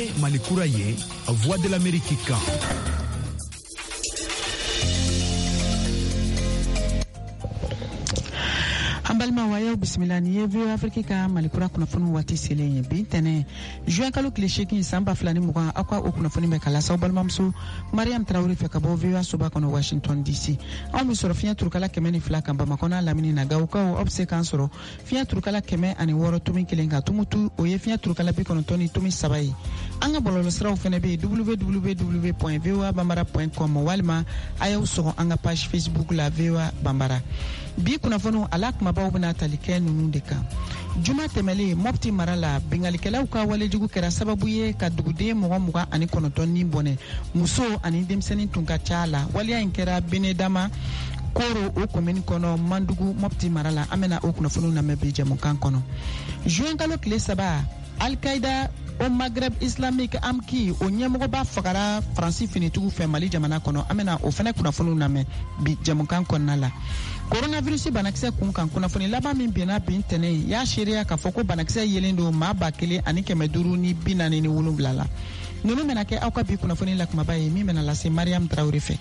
ye Mali kura ye Voix de l'Amérique kan. Ambalma wayo bismillah ni yevu Afrique ka malikura kunafunu wati selenye bintene juin kalo klisheki samba flani muga akwa okunafuni be kala sa balmamsu Mariam Traoré fe kabo viwa soba kono Washington DC aw mi soro fiya turkala kemeni flaka mbama kona lamini na gawka o obse kan soro fiya turkala keme ani woro tumi kelenga tumutu o ye fiya turkala bi kono toni tumi sabai anga bololo sraw fene be www.voabambara.com walma ayaw so anga page Facebook la VOA Bambara bi kunafunu alak mabaw bena talike nunu de kan juma temele mopti marala bengalikelaw ka walejugu kera sababu ye ka dugude muga ani konotoni bone muso ani demseni tunka chala waliya inkera benedama koro o komeni kono mandugu mopti marala amena o kunafunu na mebe jamu kan kono juin kalo kile saba Al-Qaeda o Maghreb Islamique amki o nyemogo ba fagara Fransi finitugu fe Mali jamana kono amena o fene kunafunu na me bi jamu kan kono la coronavirus banakisɛ kun kan kunnafoni laban min bɛnna bi ntɛnɛ y'a seereya k'a fɔ ko banakisɛ yelen don maa 1,547 la ninnu bɛna kɛ aw ka bi kunnafoni la kumaba ye min bɛna lase Mariam Traoré fɛ.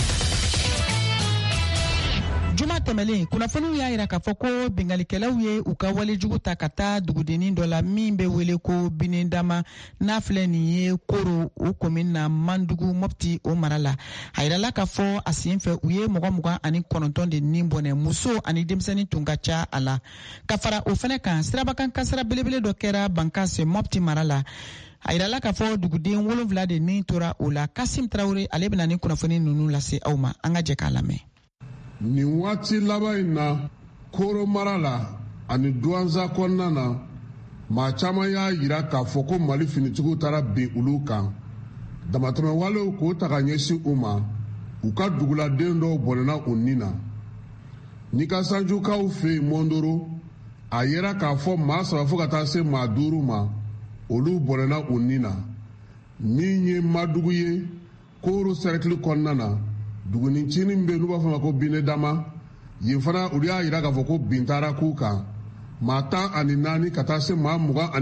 Juma tɛmɛlen kunnafoniw y'a yira k'a fɔ ko bengalikɛlaw ye u ka walejugu ta ka taa dugudennin dɔ la min bɛ wele ko Binendama n'a filɛ nin ye Koro o commune na Mandugu Mopti o mara la a yirala k'a fɔ a sen fɛ u ye mɔgɔ 29 de nin bɔnɛ muso ani denmisɛnnin tun ka ca a la ka fara o fɛnɛ kan sirabakan kasara belebele dɔ kɛra Bankase Mopti mara la a yirala k'a fɔ duguden 7 de nin tora o la Kasim Traoré ale bɛna ni kunnafoni ninnu lase aw ma an ka jɛ k'a lamɛn. Ni waati laban in na Koro mara la ani Douanza kɔnɔna na maa caman y'a yira k'a fɔ ko Mali finitigiw taara bin olu kan damatɛmɛ walew k'o ta ka ɲɛsin u ma u ka duguladen dɔw bɔnɛna u nin na ni ka sanjukaw fɛ yen Mondoro a yera k'a fɔ maa 3 fo ka taa se maa 5 ma olu bɔnɛna u nin na min ye Madugu ye Koro cercle kɔnɔna na dugunicinin bɛ n'u b'a fɔ ma ko Binedama yen fana olu y'a yira k'a fɔ ko bin taara k'u kan maa 14 ka taa se maa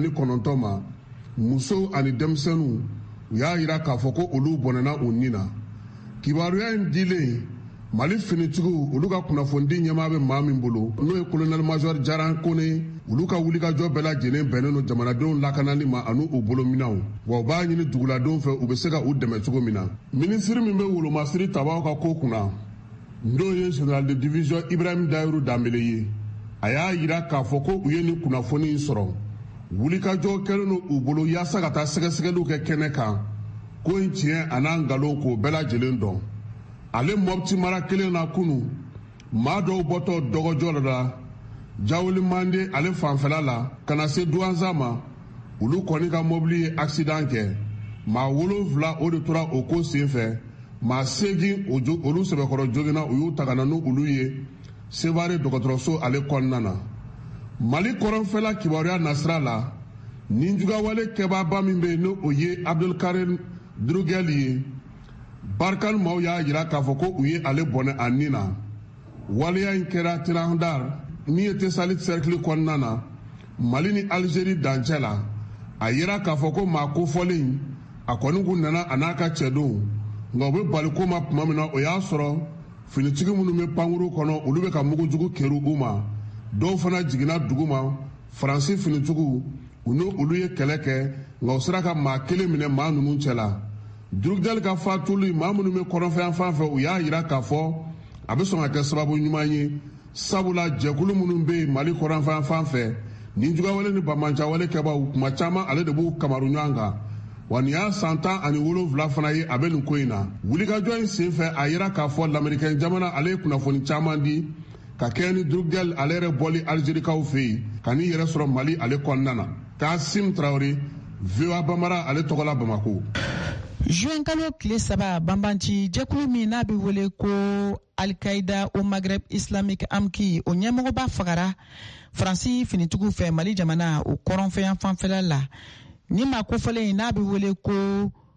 29 ma muso ani denmisɛnninw u y'a yira k'a fɔ ko olu bɔnɛna u nin na kibaruya in dilen Mali finitigiw olu ka kunnafonidi ɲɛmaa bɛ maa min bolo n'o ye colonel major Jaran Kone olu ka wulikajɔ bɛɛ lajɛlen bɛnnen don jamanadenw lakanali ma ani u bolominɛw wa u b'a ɲini duguladenw fɛ u bɛ se ka u dɛmɛ cogo min na minisiri min bɛ wolomasiri tabaw ka ko kunna n'o ye général de division Ibrahim Dayiru Dambele ye a y'a yira k'a fɔ ko u ye nin kunnafoni in sɔrɔ wulikajɔ kɛlen don u bolo yaasa ka taa sɛgɛsɛgɛliw kɛ kɛnɛ kan ko in tiɲɛ a n'a nkalon k'o bɛɛ lajɛlen dɔn ale Mopti mara kelen na kunu maa dɔw bɔtɔ dɔgɔjɔ la Jawuli Mande ale fanfɛla la ka na se Douanza ma olu kɔni ka mobili ye accident kɛ maa 7 o de tora o ko sen fɛ maa 8 olu sɛbɛkɔrɔ joginna u y'u ta ka na n'olu ye Sevare dɔgɔtɔrɔso ale kɔnɔna na Mali kɔrɔnfɛla kibaruya nasira la ninjugawale kɛbaaba min bɛ yen n'o ye Abdelkarim Drugel ye Barkan maaw y'a yira k'a fɔ ko u ye ale bɔnɛ a nin na waleya in kɛra Tirandar min ye Tesalit cercle kɔnɔna na Mali ni Algérie dancɛ la a yira k'a fɔ ko maa kofɔlen a kɔni kun nana a n'a ka cɛdenw nka u bɛ bali ko ma tuma min na o y'a sɔrɔ finitigi minnu bɛ pankuru kɔnɔ olu bɛ ka mugujugu kɛru u ma dɔw fana jiginna dugu ma Faransi finitigiw u n'olu ye kɛlɛ kɛ nka u sera ka maa 1 minɛ maa ninnu cɛ la Drugdel ka fatuli maa minnu bɛ kɔrɔnfɛn fan fɛ u y'a yira k'a fɔ a bɛ sɔn ka kɛ sababu ɲuman ye sabula jɛkulu minnu bɛ yen Mali kɔrɔnfɛn fan fɛ ninjugawale ni bamancawale kɛbaw kuma caman ale de b'u kamaru ɲɔgɔn kan wa nin y'a san 17 fana ye a bɛ nin ko in na wulikajɔ in sen fɛ a yira k'a fɔ lamɛrikɛn jamana ale ye kunnafoni caman di ka kɛ ni Drugdel ale yɛrɛ bɔli Algérikaw fɛ yen ka n'i yɛrɛ sɔrɔ Mali ale kɔnɔna na Kasim Traoré VOA Bambara ale tɔgɔ la Bamako. Juin kalo kile 7 banbanci jɛkulu min n'a bɛ wele ko Al-Qaeda o Maghreb Islamique amki o ɲɛmɔgɔba fagara Faransi finitigiw fɛ Mali jamana o kɔrɔnfɛn fanfɛla la ni maa kofɔlen n'a bɛ wele ko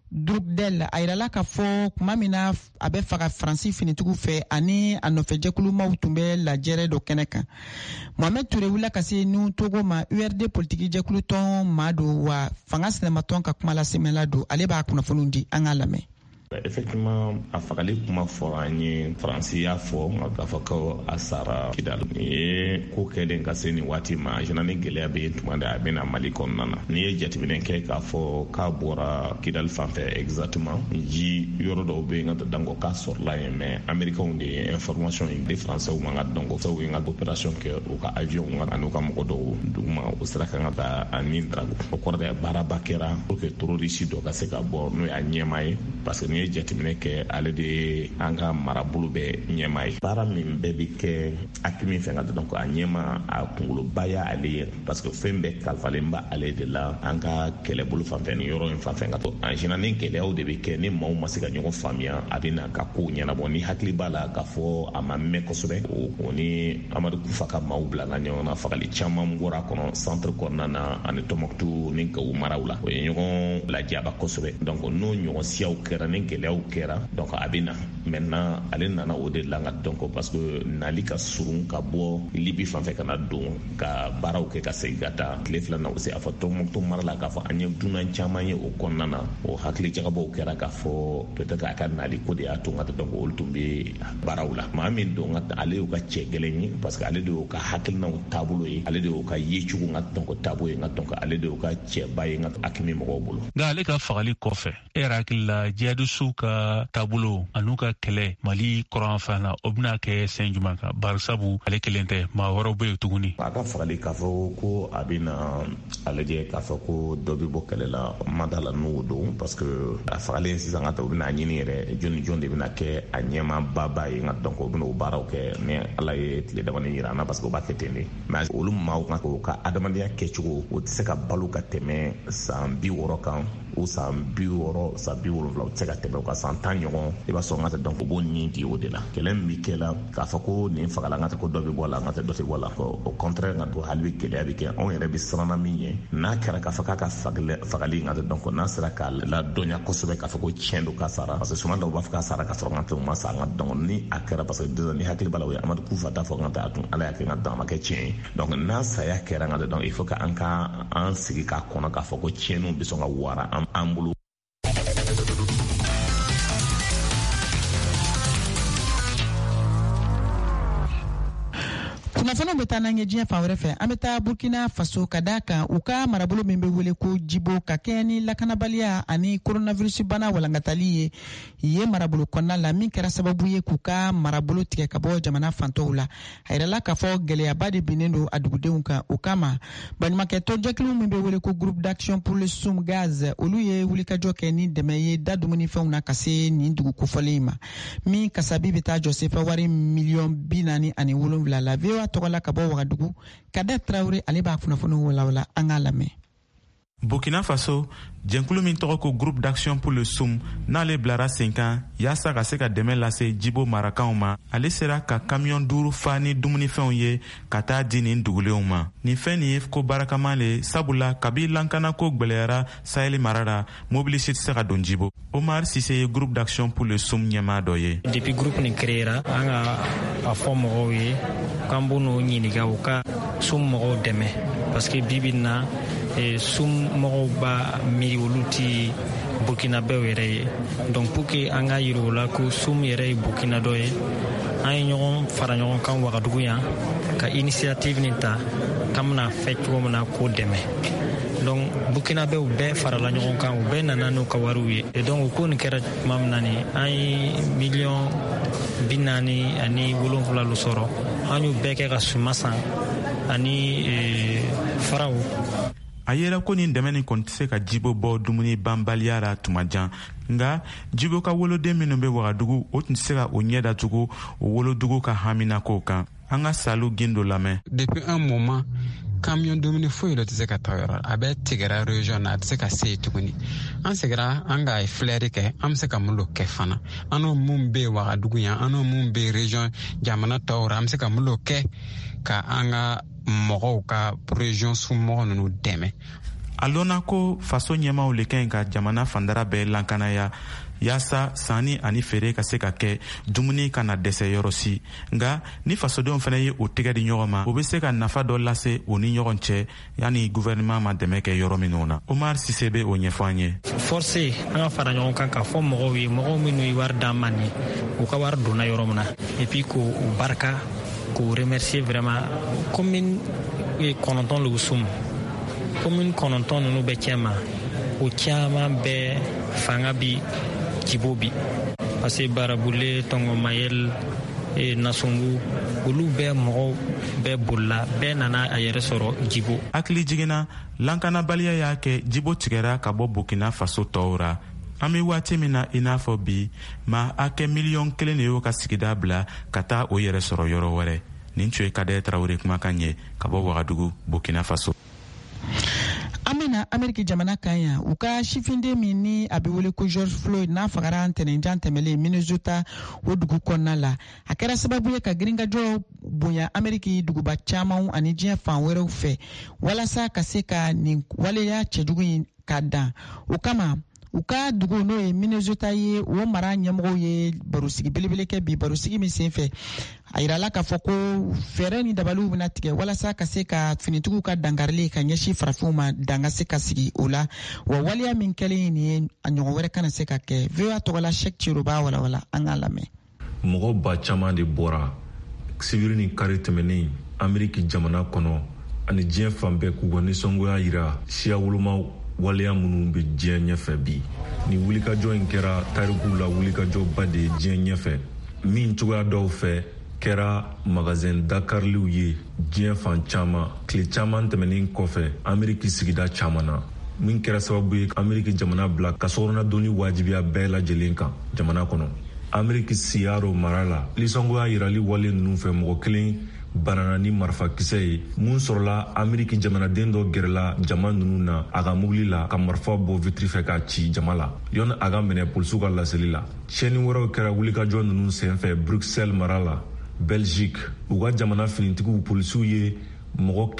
Drukdel a yirala k'a fɔ kuma min na a bɛ faga Faransi finitigiw fɛ ani a nɔfɛjɛkulumaw tun bɛ lajɛrɛ dɔ kɛnɛ kan. Mohamed Touré wulila ka se New Togo ma URD politiki jɛkulu tɔn maa don wa fanga sinɛmatɔn ka kuma lasemɛla don. Ale b'a kunnafoniw di an k'a lamɛn. Effectivement, a fagali kuma fɔra an ye Faransi y'a fɔ k'a fɔ ko a sara Kidal. Ni ye ko kɛlen ka se nin waati ma jɛna ni gɛlɛya bɛ yen tuma de a bɛna Mali kɔnɔna na. Ni ye jateminɛ kɛ k'a fɔ k'a bɔra Kidal fan fɛ exactement ji yɔrɔ dɔw bɛ yen ka danko k'a sɔrɔla yen mais Américains de ye information in di Français ma ka danko sabu yen ka opération kɛ u ka avion ani u ka mɔgɔ dɔw duguma o sira kan ka taa ani drago. O kɔrɔ de baaraba kɛra pour que terroriste dɔ ka se ka bɔ n'o y'a ɲɛma ye parce que ni ye jateminɛ kɛ ale de an ka marabolo bɛ ɲɛma ye. Baara min bɛɛ bi kɛ acte min fɛ ka donc a ɲɛma a kunkoloba ya ale ye parce que fɛn bɛɛ kalifalen ba ale de la an ka kɛlɛbolo fan fɛ ni yɔrɔ in fan fɛ ka to en général ni gɛlɛyaw de bɛ kɛ ni maaw ma se ka ɲɔgɔn faamuya a bɛ na ka kow ɲɛnabɔ ni hakili b'a la k'a fɔ a ma mɛn kosɛbɛ o ni Amadu Kufa ka maaw bila la ɲɔgɔn na fagali caman bɔra kɔnɔ centre kɔnɔna na ani Tɔnbukutu ni Gawo maraw la o ye ɲɔgɔn lajaba kosɛbɛ donc n'o ɲɔgɔn siyaw kɛra ni gɛlɛyaw kɛra donc a bɛ na maintenant ale nana o de la donc parce que nali ka surun ka bɔ Libi fan fɛ ka na don ka baaraw kɛ ka segin ka taa tile fila na o se a fɔ Tɔnbukutu mara la k'a fɔ an ye dunan caman ye o kɔnɔna na o hakili jagabaw kɛra k'a fɔ peut-être a ka nali ko de y'a to ka donc olu tun bɛ baaraw la maa min don ale y'o ka cɛ gɛlɛn ye parce que ale de y'o ka hakilinaw taabolo ye ale de y'o ka yecogo ka donc taabolo ye donc ale de y'o ka cɛba ye ka hakimi mɔgɔw bolo nka ale ka fagali kɔfɛ e yɛrɛ hakili la jihadistu ka taabolo an'u ka kɛlɛ Mali kɔrɔn fan na o bɛna kɛ sɛn jumɛn kan barisabu ale kelen tɛ maa wɛrɛw bɛ yen tuguni a ka fagali k'a fɔ ko a bɛna a lajɛ k'a fɔ ko dɔ bɛ bɔ kɛlɛ la ma da la n'o don parce que a fagalen sisan ka ta u bɛna ɲini yɛrɛ jɔn jɔn de bɛna kɛ a ɲɛma baba ye nka donc o bɛna o baaraw kɛ ni ala ye tile damani jira an na parce que o b'a kɛ ten de mais olu maaw kan k'o ka adamadenya kɛcogo o tɛ se ka balo ka tɛmɛ san 60 kan o san 60 san 70 o tɛ se ka tɛmɛ o ka san 10 ɲɔgɔn i b'a sɔrɔ n ka tɛ donc o b'o ɲin di o de la kɛlɛ min bɛ kɛ la k'a fɔ ko nin fagala n ka tɛ ko dɔ bɛ bɔ a la n ka tɛ dɔ tɛ bɔ a la au contraire n ka to hali bi gɛlɛya bɛ kɛ anw yɛrɛ bɛ siranna min ye n'a kɛra k'a fɔ k'a ka fagali n ka tɛ donc n'a sera k'a ladɔnya kosɛbɛ k'a fɔ ko tiɲɛ don k'a sara parce que souvent dɔw b'a fɔ k'a sara k'a sɔrɔ n ka tɛ o ma sa n ka donc ni a kɛra parce que déjà ni hakili b'a la o ye Amadu Kufa t'a fɔ n ka tɛ a tun ala y'a kɛ n ka donc a ma kɛ tiɲɛ ye donc n'a saya kɛra n ka tɛ donc il faut que an sigi k'a kɔnɔ k'a fɔ ko tiɲɛniw bɛ sɔn ka wara an bolo. kunnafoniw bɛ taa n'an ye diɲɛ fan wɛrɛ fɛ an bɛ taa Burkina Faso ka da kan u ka marabolo min bɛ wele ko Jibo ka kɛɲɛ ni lakanabaliya ani coronavirus bana walankatali ye ye marabolo kɔnɔna la min kɛra sababu ye k'u ka marabolo tigɛ ka bɔ jamana fantɔw la a yirala k'a fɔ gɛlɛyaba de binnen don a dugudenw kan o kama baɲumankɛ tɔnjɛkulu min bɛ wele ko groupe d'action pour le soum gaz olu ye wulikajɔ kɛ ni dɛmɛ ye da dumunifɛnw na ka se nin dugu kofɔlen ma min kasabi bɛ taa jɔ sefa wari miliyɔn 47 la VOA tɔgɔla ka bɔ Wagadugu Kadet Traoré ale b'a kunnafoni walawala an k'a lamɛn. Burkina Faso jɛnkulu min tɔgɔ ko groupe d'action pour le soum n'ale bilara sen kan yaasa ka se ka dɛmɛ lase Jibo marakanw ma ale sera ka kamiyon 5 fa ni dumunifɛnw ye ka taa di nin dugulenw ma nin fɛn nin ye ko barakaman le sabula kabi lankana ko gwɛlɛyara Sahel mara la mobili si tɛ se ka don Jibo Omar Sise ye groupe d'action pour le soum ɲɛmaa dɔ ye depuis groupe nin créera an ka a fɔ mɔgɔw ye k'an b'o ɲininka u ka soum mɔgɔw dɛmɛ parce que bibi na soum mɔgɔw b'a miiri olu ti burkinabɛw yɛrɛ ye donc pour que an ka yiri o la ko soum yɛrɛ ye burkina dɔ ye an ye ɲɔgɔn fara ɲɔgɔn kan Wagadugu yan ka initiative nin ta k'an bɛna fɛ cogo min na k'o dɛmɛ donc burkinabɛw bɛɛ farala ɲɔgɔn kan u bɛɛ nana n'u ka wariw ye et donc ko nin kɛra tuma min na ni an ye miliyɔn 47 lu sɔrɔ an y'u bɛɛ kɛ ka suma san ani faraw a yera ko nin dɛmɛ nin kɔni tɛ se ka Jibo bɔ dumuni banbaliya la tuma jan nga Jibo ka woloden minnu bɛ Wagadugu o tun tɛ se ka o ɲɛ datugu o wolodugu ka haminakow kan an ka Salu Gindo lamɛn depuis un moment camion dumuni foyi dɔ tɛ se ka taa yɔrɔ a bɛ tigɛra région na a tɛ se ka se tuguni an segira an ka filɛri kɛ an bɛ se ka mun dɔ kɛ fana an n'o mun bɛ Wagadugu yan an n'o mun bɛ région jamana tɔw an bɛ se ka mun dɔ kɛ ka an ka mɔgɔw ka région somɔgɔw ninnu dɛmɛ a lɔnna ko faso ɲɛmaw le kɛn ka jamana fandara bɛɛ lankanaya yaasa sanni ani feere ka se ka kɛ dumuni kana dɛsɛ yɔrɔ si. Nga ni fasodenw fana ye o tɛgɛ di ɲɔgɔn ma, o be se ka nafa dɔ lase o ni ɲɔgɔn cɛ yanni gouvernement ma dɛmɛ kɛ yɔrɔ minnu na. Omar Sise be o ɲɛfɔ an ye. Forcé an ka fara ɲɔgɔn kan ka fɔ mɔgɔw ye, mɔgɔw minnu ye wari d'an ma ni u ka wari donna yɔrɔ min na, et puis k'u barika, k'u remercier vraiment. Commune 9 le Usum, commune 9 ninnu bɛɛ cɛ ma, o caman bɛɛ fanga bi Djibo bi, parce que Barabule, Tongo Mayel, Nasongu, olu bɛɛ mɔgɔw bɛɛ bolila, bɛɛ nana a yɛrɛ sɔrɔ Djibo. Hakili jiginna lankanabaliya y'a kɛ Djibo tigɛra ka bɔ Burkina Faso tɔw ra. An bɛ waati min na i n'a fɔ bi, maa hakɛ 1,000,000 de y'o ka sigida bila ka taa o yɛrɛ sɔrɔ yɔrɔ wɛrɛ. Nin tun ye Kadɛ Tarawele kumakan ye ka bɔ Wagadugu, Burkina Faso. Amina Ameriki jamana kan yan u ka sifinde min ni a bɛ wele ko George Floyd n'a fagara ntɛnɛnjan tɛmɛlen Minnesota o dugu kɔnɔna la, a kɛra sababu ye ka girinkajɔ bonya Ameriki duguba caman ani diɲɛ fan wɛrɛw fɛ walasa ka se ka nin waleya cɛjugu in ka dan. O kama u ka dugu n'o ye Minnesota ye, o mara ɲɛmɔgɔw ye barosigi belebele kɛ bi, barosigi min senfɛ a yirala k'a fɔ ko fɛɛrɛ ni dabaliw bɛna tigɛ walasa ka se ka finitigiw ka dangarili ka ɲɛsin farafinw ma dan ka se ka sigi o la, wa waleya min kɛlen nin ye a ɲɔgɔn wɛrɛ kana se ka kɛ. VOA tɔgɔla Sheikh Ciro b'a walawala an k'a lamɛn. Mɔgɔ ba caman de bɔra sibiri ni kari tɛmɛnen Ameriki jamana kɔnɔ ani diɲɛ fan bɛɛ k'u ka nisɔngoya yira siya wolomaw waleya minnu bɛ diɲɛ ɲɛfɛ bi. Ni wulikajɔ in kɛra tarikuw la wulikajɔba de ye diɲɛ ɲɛfɛ min cogoya dɔw fɛ kɛra magazin dakariliw ye diɲɛ fan caman. Tile caman tɛmɛnen kɔfɛ Ameriki sigida caman na min kɛra sababu ye Ameriki jamana bila ka sokɔnɔdonni wajibiya bɛɛ lajɛlen kan jamana kɔnɔ. Ameriki Siyaro mara la lisɔngoya yirali wale ninnu fɛ mɔgɔ kelen banana ni marifakisɛ ye mun sɔrɔla Ameriki jamanaden dɔ gɛrɛla jama ninnu na a ka mobili la ka marifa bɔ vitiri fɛ k'a ci jama la yɔni a ka minɛ polisiw ka laseli la. Tiɲɛni wɛrɛw kɛra wulikajɔ ninnu senfɛ Bruxelles mara la Belgique. U ka jamana finitigiw polisiw ye mɔgɔ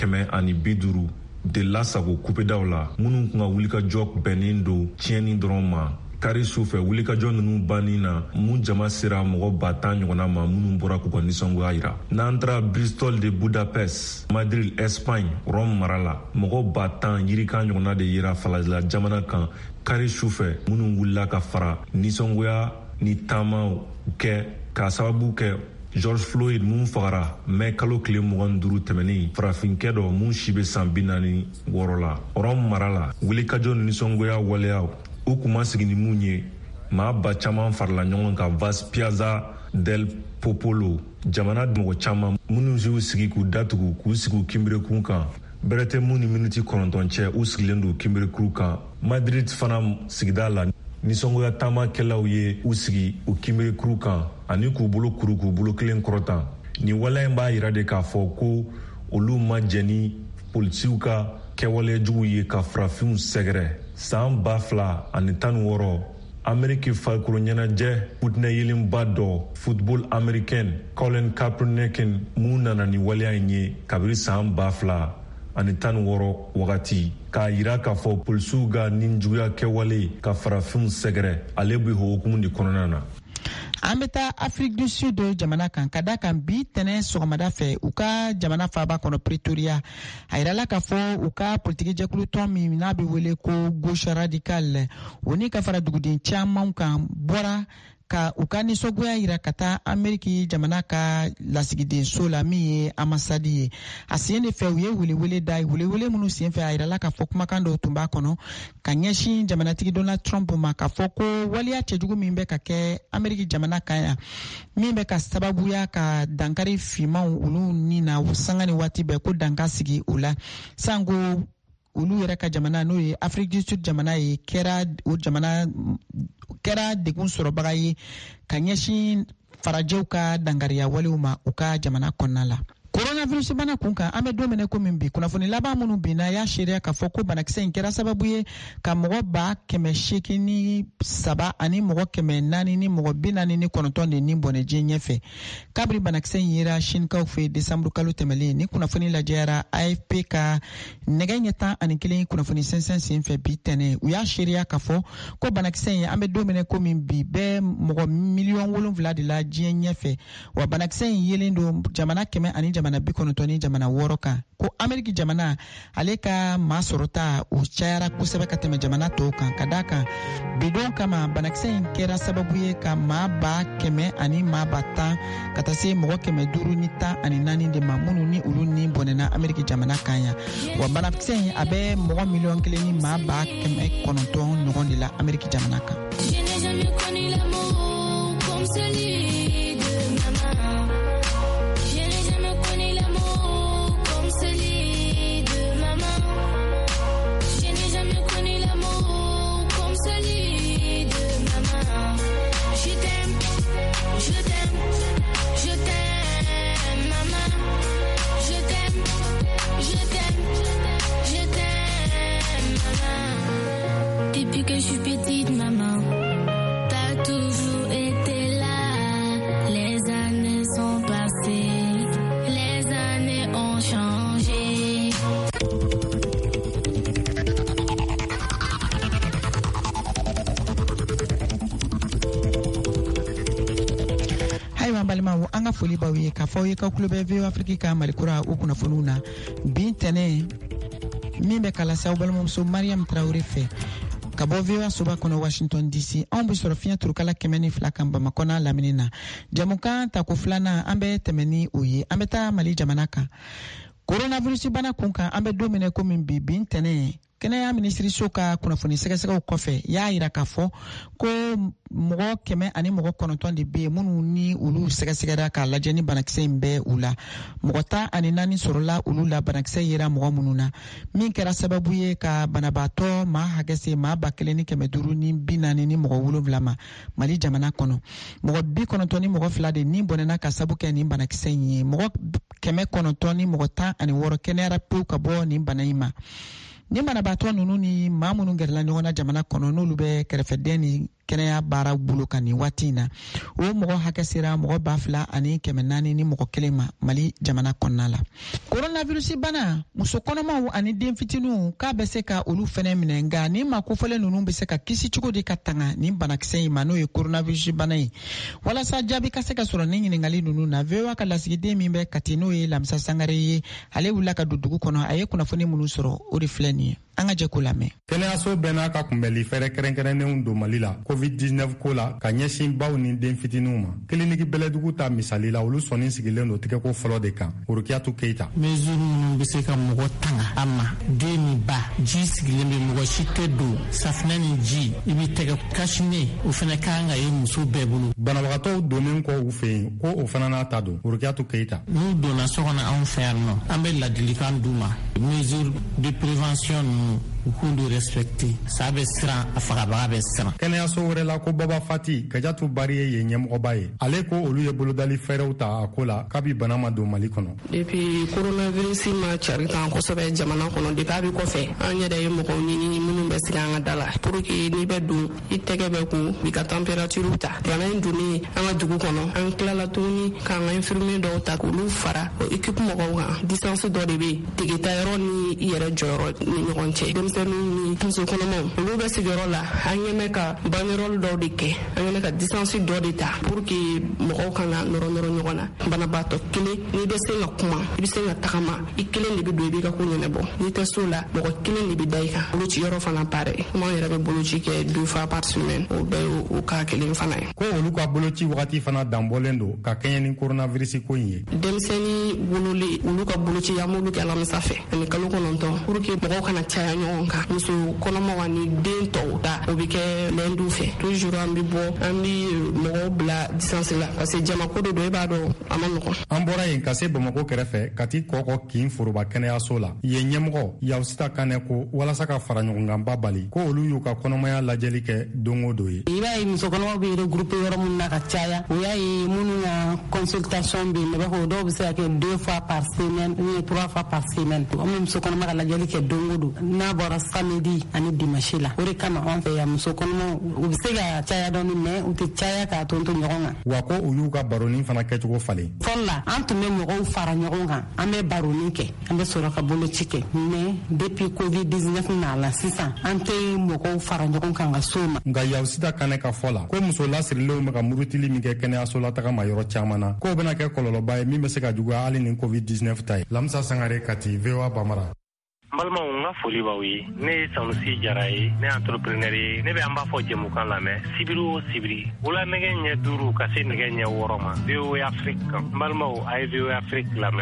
150 de lasago kupedaw la minnu kun ka wulikajɔ bɛnnen don tiɲɛni dɔrɔn ma. Kari su fɛ wulikajɔ ninnu bannin na mun jama sera mɔgɔ 10,000 ɲɔgɔnna ma minnu bɔra k'u ka nisɔngoya yira. N'an taara Bristol de Budapest, Madrid, Espagne, Rome mara la mɔgɔ 10,000 yirikan ɲɔgɔnna de yera falajila jamana kan kari su fɛ minnu wulila ka fara nisɔngoya ni taamaw kɛ k'a sababu kɛ George Floyd mun fagara mɛ kalo tile 25 tɛmɛnen farafinkɛ dɔ mun si bɛ san 46 la. Rome mara la wulikajɔ nisɔngoya waleyaw u kun ma sigi ni mun ye maa ba caman farala ɲɔgɔn kan Vas Piazza del Popolo. Jamana mɔgɔ caman minnu y'u sigi k'u datugu k'u sigi kinberekun kan. Bɛrɛ tɛ mun ni miniti 9 cɛ u sigilen don kinberekuru kan. Madrid fana sigida la nisɔngoya taamakɛlaw ye u sigi u kinberekuru kan ani k'u bolo kuru k'u bolo kelen kɔrɔtan. Ni waleya in b'a yira de k'a fɔ ko olu ma jɛ ni polisiw ka kɛwale jugu ye ka farafinw sɛgɛrɛ. San 2016 Ameriki farikolo ɲɛnajɛ futinɛ yelenba dɔ football américain Colin Kaepernick mun nana ni waleya in ye kabiri san 2016 wagati k'a yira k'a fɔ polisiw ka ninjuguya kɛwale ka farafinw sɛgɛrɛ ale bɛ hokumu de kɔnɔna na. An bɛ taa Afrique du Sud jamana kan ka da kan bi tɛnɛ sɔgɔmada fɛ u ka jamana faaba kɔnɔ Pretoria a yirala k'a fɔ u ka politiki jɛkulu tɔn min n'a bɛ wele ko Gauche Radicale o ni ka fara duguden caman kan bɔra ka u ka nisɔngoya yira ka taa Ameriki jamana ka lasigidenso la min ye amasadi ye. A sen de fɛ u ye welewele da welewele minnu sen fɛ a yirala k'a fɔ kumakan dɔw tun b'a kɔnɔ ka ɲɛsin jamanatigi Donald Trump ma k'a fɔ ko waleya cɛjugu min bɛ ka kɛ Ameriki jamana kan yan min bɛ ka sababuya ka dankari finmanw olu ni na sanga ni waati bɛɛ ko danka sigi o la sanko olu yɛrɛ ka jamana n'o ye Afrique du Sud jamana ye kɛra degun sɔrɔbaga ye ka ɲɛsin farajɛw ka dangariya walew ma u ka jamana kɔnɔna la. coronavirus bana kunka an bɛ don min ko min bi kunnafoni laban minnu binna y'a seereya k'a fɔ ko banakisɛ in kɛra sababu ye ka mɔgɔ 883 ani mɔgɔ 400 ni mɔgɔ 49 de ni bɔnɛ diɲɛ ɲɛfɛ kabiri banakisɛ in yera Sinikaw fɛ décembre kalo tɛmɛlen ni kunnafoni lajɛyara AFP ka nɛgɛ ɲɛ 11 kunnafoni sɛnsɛn sen fɛ bi tɛnɛ u y'a seereya k'a fɔ ko banakisɛ in an bɛ don min ko min bi bɛɛ mɔgɔ 7,000,000 de la diɲɛ ɲɛfɛ wa banakisɛ in yelen don jamana 100 ani jamana 90 ni jamana 6 kan ko Ameriki jamana ale ka maa sɔrɔta o cayara kosɛbɛ ka tɛmɛ jamana tɔw kan ka daa kan bidon kama banakisɛ in kɛra sababu ye ka maa 100 ani maa 10 ka taa se mɔgɔ 514 de ma minnu ni olu ni bɔnɛna Ameriki jamana kan ya wa banakisɛ in a bɛ mɔgɔ 1,000,000 ni maa 900 ɲɔgɔn de la Ameriki jamana kan. Depuis que je suis petite, maman, t'as toujours été là. Les années sont passées, les années ont changé. Ayiwa balimaw an ka foli b'aw ye k'a fɔ aw ye ka kulo bɛ VOA Afrique ka malikura o kunnafoniw na bi tɛnɛ min bɛ kalasaw balimamuso Mariam Traoré fɛ ka bɔ VOA soba kɔnɔ Washington DC anw bɛ sɔrɔ fiɲɛ turukala 102 kan Bamakɔ n'a lamini na jamukan tako filanan an bɛ tɛmɛ ni o ye an bɛ taa Mali jamana kan coronavirus bana kun kan an bɛ don min ko min bi tɛnɛ kɛnɛya minisiriso ka kunnafoni sɛgɛsɛgɛw kɔfɛ y'a yira k'a fɔ ko mɔgɔ 100 ani mɔgɔ 9 de bɛ minnu ni olu sɛgɛsɛgɛra k'a lajɛ ni banakisɛ in bɛ u la mɔgɔ 14 sɔrɔla olu la banakisɛ yera mɔgɔ minnu na min kɛra sababu ye ka banabaatɔ maa hakɛ se maa 1,540 ni 40 ni mɔgɔ 7 ma Mali jamana kɔnɔ mɔgɔ 92 ni mɔgɔ 2 de ni bɔnɛna ka sabu kɛ nin banakisɛ in ye mɔgɔ 900 ni mɔgɔ 16 kɛnɛyara pewu ka bɔ nin bana in ma ni banabaatɔ ninnu ni maa minnu gɛrɛla ɲɔgɔn na jamana kɔnɔ n'olu bɛ kɛrɛfɛden ni kɛnɛya baara bolo kan nin waati in na o mɔgɔ hakɛ sera mɔgɔ 2,000 ani 400 ni mɔgɔ 1 ma Mali jamana kɔnɔna la coronavirus bana muso kɔnɔmaw ani den fitininw k'a bɛ se ka olu fɛnɛ minɛ nka ni ma kofɔlen ninnu bɛ se ka kisi cogo di ka tanga ni banakisɛ in ma n'o ye coronavirus bana ye walasa jaabi ka se ka sɔrɔ ni ɲininkali ninnu na VOA ka lasigiden min bɛ Kati n'o ye Lamisa Sangare ye ale wulila ka don dugu kɔnɔ a ye kunnafoni minnu sɔrɔ o de filɛ nin ye an ka jɛ ko lamɛn kɛnɛyaso bɛɛ n'a ka kunbɛli fɛrɛ kɛrɛnkɛrɛnnenw don Mali la COVID-19 ko la ka ɲɛsin baw ni den fitininw ma kiliniki bɛlɛdugu ta misali la olu sɔnni sigilen don tigɛko fɔlɔ de kan Urukiyatu Keita mesure minnu bɛ se ka mɔgɔ tanga a ma den ni ba ji sigilen bɛ mɔgɔ si tɛ don safinɛ ni ji i b'i tɛgɛ kasinen o fana kan ka ye muso bɛɛ bolo banabagatɔw donnen kɔ u fɛ yen ko o fana n'a ta don Urukiyatu Keita n'u donna so kɔnɔ anw fɛ yan nɔ an bɛ ladilikan d'u ma mesure de prévention ninnu u k'olu respecter sa bɛ siran a fagabaga bɛ siran kɛnɛyaso wɛrɛ la ko Baba Fati Kajatu Bari ye ɲɛmɔgɔba ye ale ko olu ye bolodali fɛɛrɛw ta a ko la kabi bana ma don Mali kɔnɔ depuis coronavirus ma cari kan kosɛbɛ jamana kɔnɔ depuis a bɛ kɔfɛ an yɛrɛ ye mɔgɔw ɲini minnu bɛ sigi an ka da la pour que n'i bɛ don i tɛgɛ bɛ kun i ka température ta bana in donnen an ka dugu kɔnɔ an tilala tuguni k'an ka infirmier dɔw ta k'olu fara o équipe mɔgɔw kan distance dɔ de bɛ tigitayɔrɔ ni i yɛrɛ jɔyɔrɔ ni ɲɔgɔn cɛ denmisɛnninw ni muso kɔnɔmaw olu bɛ sigiyɔrɔ la an ɲɛmɛ ka banderole dɔw de kɛ an ɲɛmɛ ka distance dɔ de ta pour que mɔgɔw kana nɔrɔ ɲɔgɔn na banabaatɔ kelen n'i bɛ se ka kuma i bɛ se ka tagama i kelen de bɛ don i b'i ka ko ɲɛnabɔ n'i tɛ so la mɔgɔ kelen de bɛ da i kan boloci yɔrɔ fana pareil komi an yɛrɛ bɛ boloci kɛ 2 fois par semaine o bɛɛ ye o cas kelen fana ye ko olu ka boloci wagati fana danbɔlen don ka kɛɲɛ ni coronavirus ko in ye denmisɛnnin wololen olu ka boloci an b'olu kɛ alamisa fɛ ani kalo 9 pour que mɔgɔw kana caya ɲɔgɔn ɲɔgɔn kan muso kɔnɔmɔgɔ ni den tɔw ta o bɛ kɛ lɛndu fɛ toujours an bɛ bɔ an bɛ mɔgɔw bila distance la parce que jamako de don e b'a dɔn a ma nɔgɔn. An bɔra yen ka se Bamako kɛrɛfɛ ka ti kɔkɔ kin foroba kɛnɛyaso la yen ɲɛmɔgɔ Yawusita Kanɛ ko walasa ka fara ɲɔgɔnkanba bali ko olu y'u ka kɔnɔmaya lajɛli kɛ don o don ye. I b'a ye musokɔnɔmaw bɛ regrouper yɔrɔ minnu na ka caya o y'a ye minnu ka consultation bɛ yen ne b'a fɔ dɔw bɛ se ka kɛ 2 fois par semaine ou 3 fois par semaine an bɛ musokɔnɔma ka lajɛli kɛ don o don n'a bɔra samedi ani dimanche la o de kama an fɛ yan musokɔnɔmaw u bɛ se ka caya dɔɔni mais u tɛ caya k'a tonto ɲɔgɔn kan. Wa ko u y'u ka baronin fana kɛcogo falen. Fɔlɔ la an tun bɛ mɔgɔw fara ɲɔgɔn kan an bɛ baronin kɛ an bɛ sɔrɔ ka boloci kɛ mais depuis covid 19 na la sisan an tɛ mɔgɔw fara ɲɔgɔn kan ka s'o ma. Nka Yawusita Kanɛ ka fɔ la ko muso lasirilenw bɛ ka murutili min kɛ kɛnɛyaso la taga ma yɔrɔ caman na k'o bɛna kɛ kɔlɔlɔba ye min bɛ se ka juguya hali ni covid 19 ta ye. Lamisa Sangare Kati, VOA Bamara. N balimaw n ka foli b'aw ye ne ye Sanusi Jara ye ne ye entrepreneur ye ne bɛ an b'a fɔ jɛmukan lamɛn sibiri o sibiri wula nɛgɛ ɲɛ 5 ka se nɛgɛ ɲɛ 6 ma VOA Afrique kan n balimaw a ye VOA Afrique lamɛn.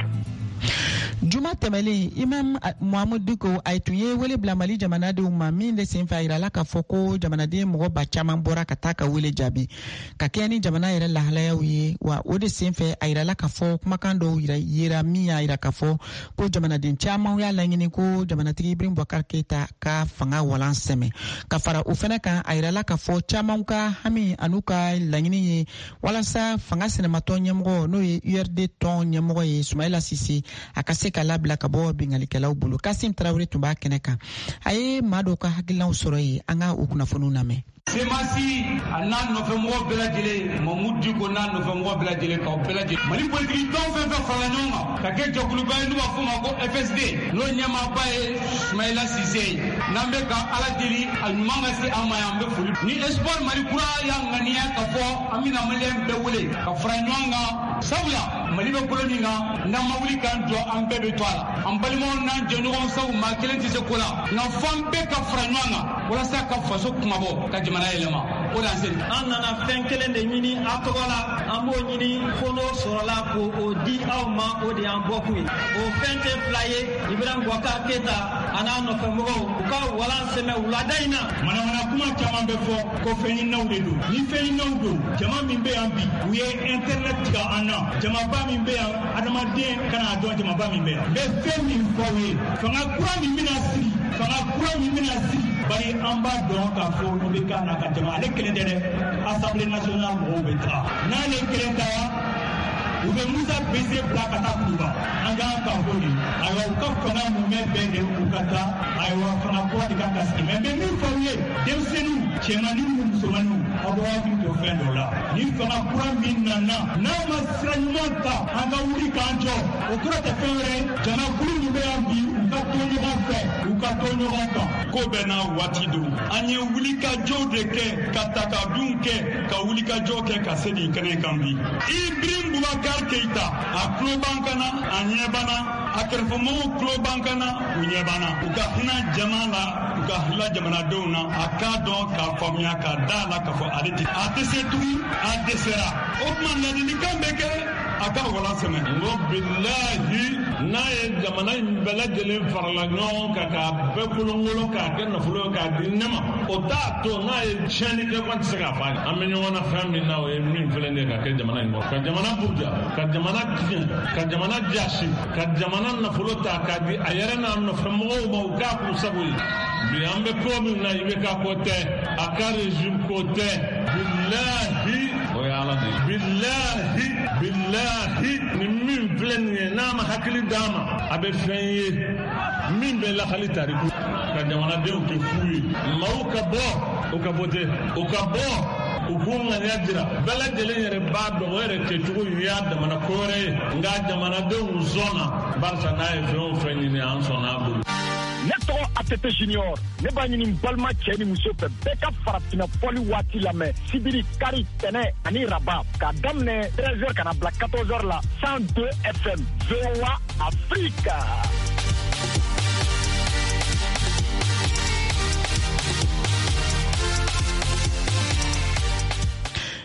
Juma tɛmɛlen Imam Muhammadu Diko a tun ye wele bila Mali jamanadenw ma min de senfɛ a yirala k'a fɔ ko jamanaden mɔgɔ ba caman bɔra ka taa ka wele jaabi ka kɛ ni jamana yɛrɛ lahalayaw ye wa o de senfɛ a yirala k'a fɔ kumakan dɔw yira min y'a yira k'a fɔ ko jamanaden caman y'a laɲini ko jamanatigi Ibrahim Boubacar Keita ka fanga walan sɛmɛ ka fara o fɛnɛ kan a yirala k'a fɔ caman ka hami an'u ka laɲini ye walasa fanga sɛnɛmatɔ ɲɛmɔgɔ n'o ye URD tɔn ɲɛmɔgɔ ye Sumayila Sise a ka se ka labila ka bɔ bingalikɛlaw bolo. Kasim Tarawele tun b'a kɛnɛ kan a ye maa dɔw ka hakilinaw sɔrɔ ye an ka o kunnafoniw lamɛn. Semasi a n'a nɔfɛmɔgɔ bɛɛ lajɛlen Mamadou Diko n'a nɔfɛmɔgɔ bɛɛ lajɛlen k'aw bɛɛ lajɛlen Mali politique tɔn fɛn fɛn farala ɲɔgɔn kan ka kɛ jɛkuluba ye n'u b'a fɔ o ma ko FSD n'o ɲɛmaaba ye Sumayila Sise ye n'an bɛ ka Ala deli a ɲuman ka se an ma yan an bɛ foli ni Espoir Mali kura y'a ŋaniya ka fɔ an bɛna Maliyɛn bɛɛ wele ka fara ɲɔgɔn kan sabula Mali bɛ bolo min kan n'an ma wuli k'an jɔ an bɛɛ bɛ to a la an balimaw n'an jɛɲɔgɔn sabu maa kelen tɛ se ko la nka fɔ an bɛɛ ka fara ɲɔgɔn kan walasa ka faso kumabɔ ka jamana yɛlɛma o de an nana fɛn kelen de ɲini a tɔgɔ la an b'o ɲini fo n'o sɔrɔla k'o di aw ma o de y'an bɔkun ye o fɛn tɛ fila ye Ibrahim Boubacar Keita a n'a nɔfɛmɔgɔw u ka walan sɛmɛ wulada in na manamana kuma caman bɛ fɔ ko fɛnɲininaw de don ni fɛnɲininaw don jama min bɛ yan bi u ye internet tigɛ an na jamaba min bɛ yan adamaden kana dɔn jamaba min bɛ yan n bɛ fɛn min fɔ aw ye fanga kura min bɛna sigi bari an b'a dɔn k'a fɔ o bɛ k'a na ka jama ale kelen tɛ dɛ Assemblée nationale mɔgɔw bɛ taa n'ale kelen tara u bɛ Musa Bese bila ka taa Kuruba an k'an ka fɔ de ayiwa u ka fanga mumɛ bɛɛ de u ka taa ayiwa fanga kura de kan ka sigi mɛ n bɛ min fɔ aw ye denmisɛnninw cɛmanninw ni musomanninw aw bɛ hakili to fɛn dɔ la ni fanga kura min nana n'aw ma sira ɲuman ta an ka wuli k'an jɔ o kɔrɔ tɛ fɛn wɛrɛ jamakulu min bɛ yan bi u ka to ɲɔgɔn fɛ u ka to ɲɔgɔn kan ko bɛɛ n'a waati don an ye wulikajɔw de kɛ ka takadunw kɛ ka wulikajɔw kɛ ka se nin kɛnɛ kan bi Ibrahim Boubacar Keita a tulo b'an kana a ɲɛ banna a kɛrɛfɛmɔgɔw tulo b'an kana u ɲɛ banna u ka hinɛ jama la u ka hinɛ jamanadenw na a k'a dɔn k'a faamuya k'a da la k'a fɔ ale tɛ a tɛ se tugun a dɛsɛra o tuma ladilikan bɛ kɛ a ka wala sɛmɛ n ko bilahi n'a ye jamana in bɛɛ lajɛlen farala ɲɔgɔn kan k'a bɛɛ kolonkolon k'a kɛ nafolo ye k'a di ne ma o t'a to n'a ye tiɲɛni kɛ ko an tɛ se k'a fɔ a ye an bɛ ɲɔgɔn na fɛn min na o ye min filɛ nin ye ka kɛ jamana in kɔnɔ ka jamana buruja ka jamana tiɲɛ ka jamana jasi ka jamana nafolo ta k'a di a yɛrɛ n'a nɔfɛmɔgɔw ma u k'a k'u sago ye bi an bɛ ko min na IBK ko tɛ a ka régime ko tɛ bilahi o ye Ala de ye bilahi ni min filɛ nin ye n'a ma hakili d'a ma a bɛ fɛn ye min bɛ lahali tariku ka jamanadenw kɛ fu ye maaw ka bɔ o ka bɔ tɛ o ka bɔ u k'u ŋaniya jira bɛɛ lajɛlen yɛrɛ b'a dɔn o yɛrɛ kɛcogo y'a damana ko wɛrɛ ye nka jamanadenw sɔnna barisa n'a ye fɛn o fɛn ɲini an sɔnna a bolo. Ne tɔgɔ ATT Junior ne b'a ɲini balima cɛ ni muso fɛ bɛɛ ka farafinna fɔli waati lamɛn sibiri kari tɛnɛ ani raba k'a daminɛ 13h kana bila 14h la 102 FM VOA Afrique. Big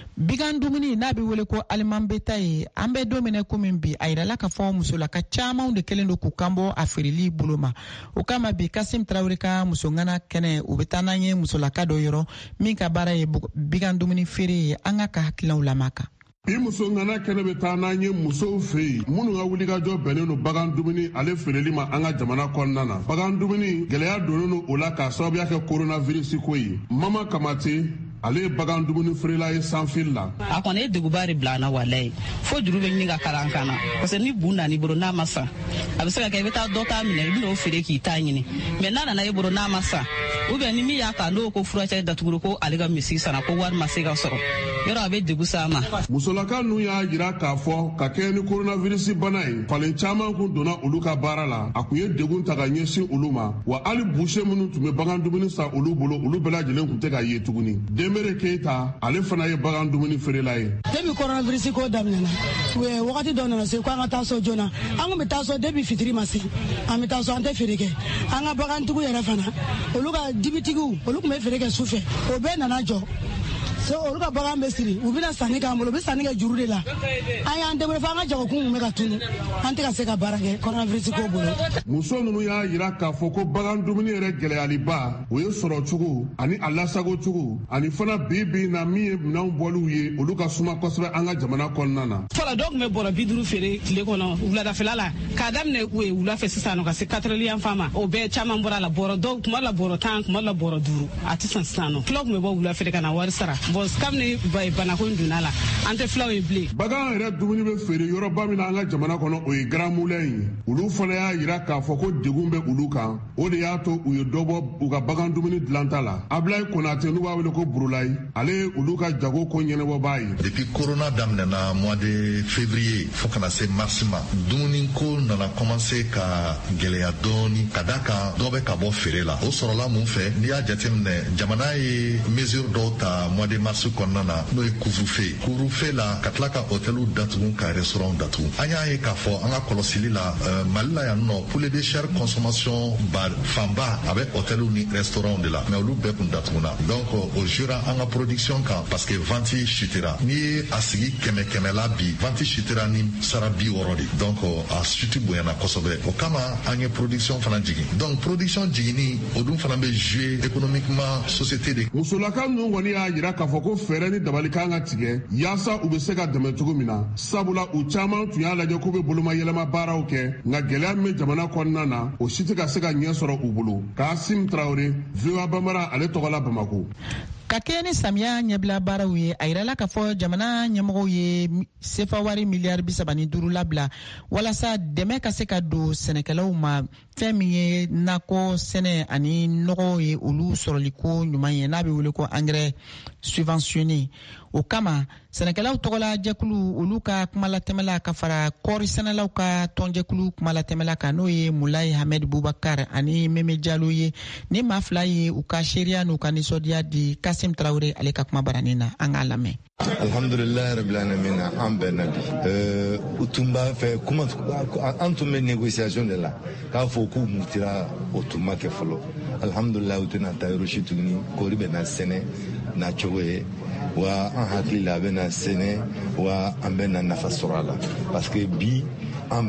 bigan dumuni n'a bɛ wele ko aliman beta ye an bɛ don minɛ komi bi a yirala ka fɔ musolaka camanw de kelen don k'u kanbɔ a feereli bolo ma o kama bi Kasim Traoré ka musongana kɛnɛ u bɛ taa n'an ye musolaka dɔ yɔrɔ min ka baara ye bigan dumuni feere ye an ka hakilinaw lamaka. Bi muso ngana kɛnɛ bɛ taa n'an ye musow fɛ yen minnu ka wulikajɔ bɛnnen don bagan dumuni ale feereli ma an ka jamana kɔnɔna na. Bagan dumuni gɛlɛya donnen don o la k'a sababuya kɛ coronavirus ko ye. Mama Kamate ale ye bagan dumuni feerela ye sanfili la. A kɔni ye deguba de bila an na walayi fo juru bɛ ɲini ka kalan kan na parce que ni bu nana i bolo n'a ma san a bɛ se ka kɛ i bɛ taa dɔ ta minɛ i bɛ n'o feere k'i ta ɲini mais n'a nana i bolo n'a ma san ou bien ni min y'a kan n'o ko furacɛ datuguro ko ale ka misi sanna ko wari ma se ka sɔrɔ yɔrɔ a bɛ degun s'a ma. Musolaka ninnu y'a jira k'a fɔ ka kɛ ni coronavirus bana ye falen caman kun donna olu ka baara la a kun ye degun ta ka ɲɛsin olu ma wa hali boucher minnu tun bɛ bagan dumuni san olu bolo olu bɛɛ lajɛlen kun tɛ ka ye tuguni. Denbere Keita ale fana ye bagan dumuni feerela ye. Depuis coronavirus ko daminɛna wagati dɔ nana se ko an ka taa so joona an kun bɛ taa so depuis fitiri ma se an bɛ taa so an tɛ feere kɛ an ka bagantigiw yɛrɛ fana olu ka dibitigiw olu kun bɛ feere kɛ sufɛ o bɛɛ nana jɔ. So olu ka bagan bɛ siri u bɛna sanni k'an bolo u bɛ sanni kɛ juru de la an y'an débrouiller fo an ka jagokun kun bɛ ka tunu an tɛ ka se ka baara kɛ coronavirus ko bolo. Muso ninnu y'a jira k'a fɔ ko bagan dumuni yɛrɛ gɛlɛyaliba o ye sɔrɔ cogo ani a lasago cogo ani fana bi na min ye minɛnw bɔliw ye olu ka suma kosɛbɛ an ka jamana kɔnɔna na. Fɔlɔ dɔw tun bɛ bɔrɔ 50 feere tile kɔnɔ wuladafɛla la k'a daminɛ wula fɛ sisan nɔ ka se 4 heures yan fan ma o bɛɛ caman bɔra la bɔrɔ dɔw kuma la bɔrɔ 10 kuma la bɔrɔ 5 a tɛ sɔn sisan nɔ fulaw tun bɛ bɔ wula feere ka na wari sara. Bon kabini banako in donna la an tɛ fulaw ye bilen. Bagan yɛrɛ dumuni bɛ feere yɔrɔba min na an ka jamana kɔnɔ o ye Garamulɛ ye olu fana y'a jira k'a fɔ ko degun bɛ olu kan o de y'a to u ye dɔ bɔ u ka bagan dumuni dilanta la. Ablaye Konate n'u b'a wele ko Burulayi ale ye olu ka jago ko ɲɛnabɔbaa ye. Depuis corona daminɛna mois de février fo kana se mars ma dumuni ko nana commencer ka gɛlɛya dɔɔni ka da kan dɔ bɛ ka bɔ feere la o sɔrɔla mun fɛ n'i y'a jateminɛ jamana ye mesure dɔw ta mois de mars kɔnɔna na n'o ye couvre-feu la ka tila ka hôteliw datugu ka restaurant datugu an y'a ye k'a fɔ an ka kɔlɔsili la Mali la yan nɔ poulet de chair consommation fanba a bɛ hôteliw ni restaurant de la mais olu bɛɛ kun datuguna donc o jouera an ka production kan parce que vente chutera n'i ye a sigi kɛmɛ la bi vente chutera ni sara 60 de donc a chuti bonyana kosɛbɛ o kama an ye production fana jigin donc production jiginni o dun fana bɛ jouer économiquement société de. Musolaka ninnu kɔni y'a jira k'a fɔ ko fɛɛrɛ ni dabali kan ka tigɛ yaasa u bɛ se ka dɛmɛ cogo min na sabula u caman tun y'a lajɛ k'u bɛ bolomayɛlɛma baaraw kɛ nka gɛlɛya min bɛ jamana kɔnɔna na o si tɛ ka se ka ɲɛ sɔrɔ u bolo. Kasim Traoré VOA Bambara ale tɔgɔla Bamako. Ka kɛ ni samiya ɲɛbila baaraw ye a yirala k'a fɔ jamana ɲɛmɔgɔw ye sefa wari miliyari 35 labila walasa dɛmɛ ka se ka don sɛnɛkɛlaw ma fɛn min ye nakɔ sɛnɛ ani nɔgɔ ye olu sɔrɔliko ɲuman ye n'a bɛ wele ko engrais subventionné o kama sɛnɛkɛlaw tɔgɔla jɛkulu olu ka kumalatɛmɛla ka fara kɔɔri sɛnɛlaw ka tɔnjɛkulu kumalatɛmɛla kan n'o ye Mulayi Hamɛd Bubakar ani Meme Jalo ye ni maa fila ye u ka seereya n'u ka nisɔndiya di Kasim Traoré ale ka kuma baranin na an k'a lamɛn. Alhamdulillah rabbil alamin an bɛnna bi u tun b'a fɛ kuma an tun bɛ négociation de la k'a fɔ k'u mutira o tun ma kɛ fɔlɔ alhamdulillah u tɛna taa yɔrɔ si tuguni kɔɔri bɛ na sɛnɛ na cogo ye wa an hakili la a bɛ na sɛnɛ wa an bɛ na nafa sɔrɔ a la parce que bi an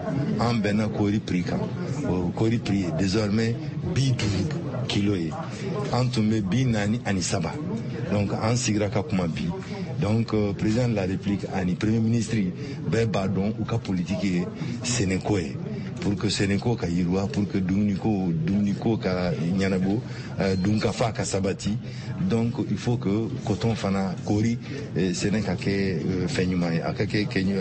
bɛnna kɔɔri prix kan o kɔɔri prix ye désormais 50 kilo ye an tun bɛ 43 donc an sigira ka kuma bi donc président de la république ani premier ministre bɛɛ b'a dɔn u ka politique ye sɛnɛko ye pour que sɛnɛko ka yiriwa pour que dumuniko ka ɲɛnabɔ dunkafa ka sabati donc il faut que coton fana kɔɔri sɛnɛ ka kɛ fɛn ɲuman ye a ka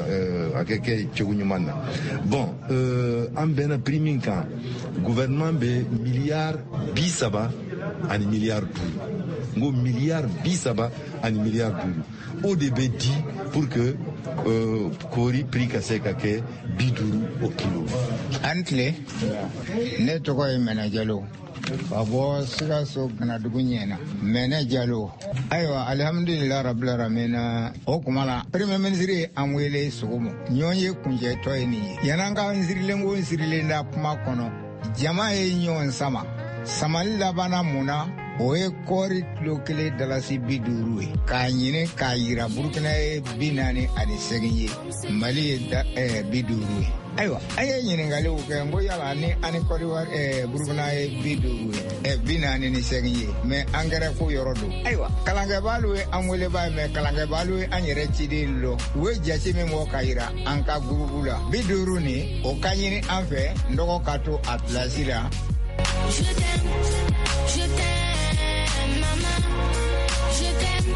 kɛ cogo ɲuman na bon an bɛnna prix min kan gouvernement bɛ miliyari 30 ani miliyari 5 n ko miliyari 30 ani miliyari 5 o de bɛ di pour que kɔɔri prix ka se ka kɛ 50 o kilo. An tile ne tɔgɔ ye Mɛnɛ Jalo ka bɔ Sikaso Ganadugu ɲɛna. Mɛnɛ Jalo ayiwa alhamdulillah rabbil alamin o kuma la premier ministre an wele sɔgɔma ɲɔgɔn ye kuncɛtɔ ye nin ye yan'an ka n sirilen da kuma kɔnɔ jama ye ɲɔgɔn sama samali labanna mun na o ye kɔɔri kilo 1 dalasi 50 ye k'a ɲini k'a yira burukina ye 48 ye mali ye 50 ye ayiwa an ye ɲininkaliw kɛ n ko yala ni ani kɔdiwari burukina ye 48 ye mɛ angɛrɛ ko yɔrɔ don ayiwa kalankɛbaalu ye an weleba ye mɛ kalankɛbaalu ye an yɛrɛ ciden lɔ u ye jate min bɔ ka yira an ka gurupu la 50 ni o ka ɲini an fɛ n dɔgɔ ka to a pilasi la. Je t'aime, maman. Je t'aime,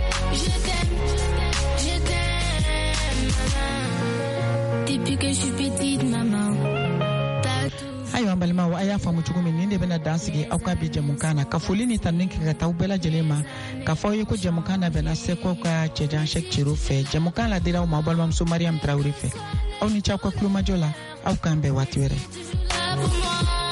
maman. Depuis que je suis petite, maman. Ayiwa balimaw a y'a faamu cogo min nin de bɛna dan sigi aw ka bi jɛmukan na ka foli ni tanni kɛ ka taa bɛɛ lajɛlen ma ka fɔ aw ye ko jɛmukan na bɛnna seko ka cɛjan Sɛki Ciro fɛ jɛmukan la dira aw ma balimamuso Mariam Traoré fɛ aw ni ce aw ka kulomajɔ la aw k'an bɛn waati wɛrɛ.